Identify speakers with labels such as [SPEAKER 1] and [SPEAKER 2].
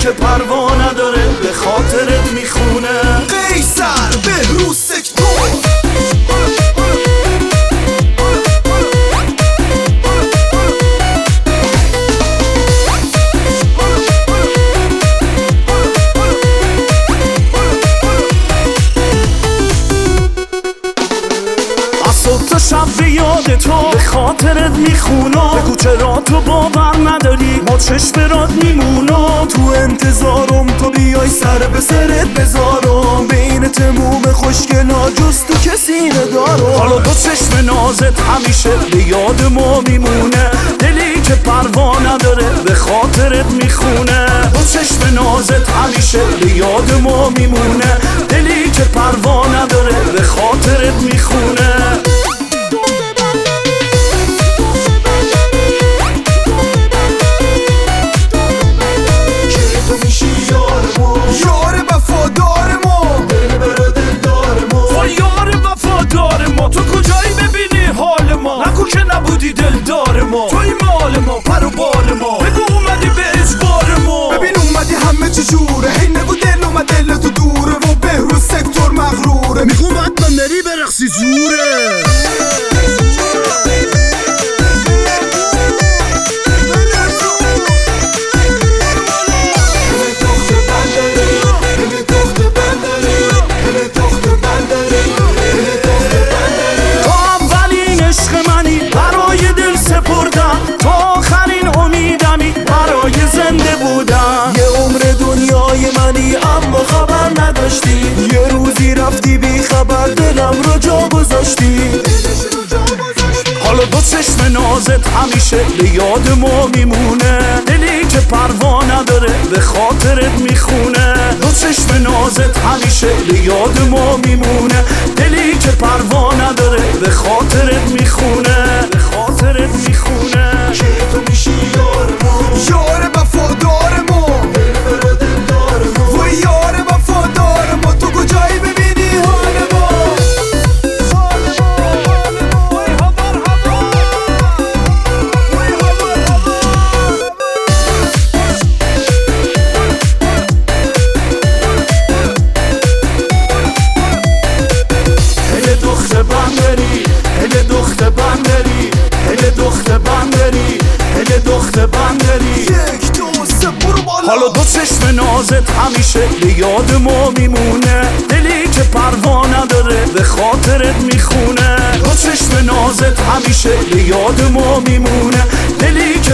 [SPEAKER 1] که پروا نداره به خاطرت میخونه.
[SPEAKER 2] قیصر بهروز سکتور
[SPEAKER 1] صبح تا شب به یاد تو به خاطرت میخونم. بگو چرا تو باور نداری ما چشم رات میمونم.
[SPEAKER 2] تو انتظارم تو بیای سر به سرت بذارم. بین تموم خوشگلا جز تو کسی ندارم.
[SPEAKER 1] حالا دو چشم نازت همیشه به یاد ما میمونه. دلی که پروا نداره به خاطرت میخونه. دو چشم نازت همیشه به یاد ما میمونه. دلی که پروا نداره به خاطرت میخونه.
[SPEAKER 2] یار وفادار ما دل بر دل دار ما.
[SPEAKER 1] یار وفادار ما تو کجایی ببینی حال ما؟ نگو که نبودی دلدار ما. توی مال ما پر و بال ما. بگو اومدی به اجبار ما.
[SPEAKER 2] ببین اومدی همه چی جوره. هی نگو دل اومد دل تو دوره و بهروز سکتور مغروره.
[SPEAKER 3] میگو باید بندری برقصی جوره.
[SPEAKER 2] اما خبر نداشتی یه روزی رفتی بی خبر دلم رو جا گذاشتی.
[SPEAKER 1] حالا دو چشم نازت همیشه به یاد ما میمونه. دلی که پروا نداره به خاطرت میخونه. دو چشم نازت همیشه به یاد ما میمونه. دلی که پروا نداره به خاطرت میخونه. به خاطرت میخونه.
[SPEAKER 2] که تو میشی یار ما. یار وفادار ما دل بر دل دار ما. و یار وفادار ما تو کجایی ببینی حال ما.
[SPEAKER 1] هل دخت بندری هل دخت بندری هل دخت بندری هل دخت بندری.
[SPEAKER 2] یک دو سه برو بالا.
[SPEAKER 1] حالا دو چشم نازت همیشه به یاد ما میمونه. دلی که پروا نداره به خاطرت میخونه. دو چشم نازت همیشه به یاد ما میمونه. دلی که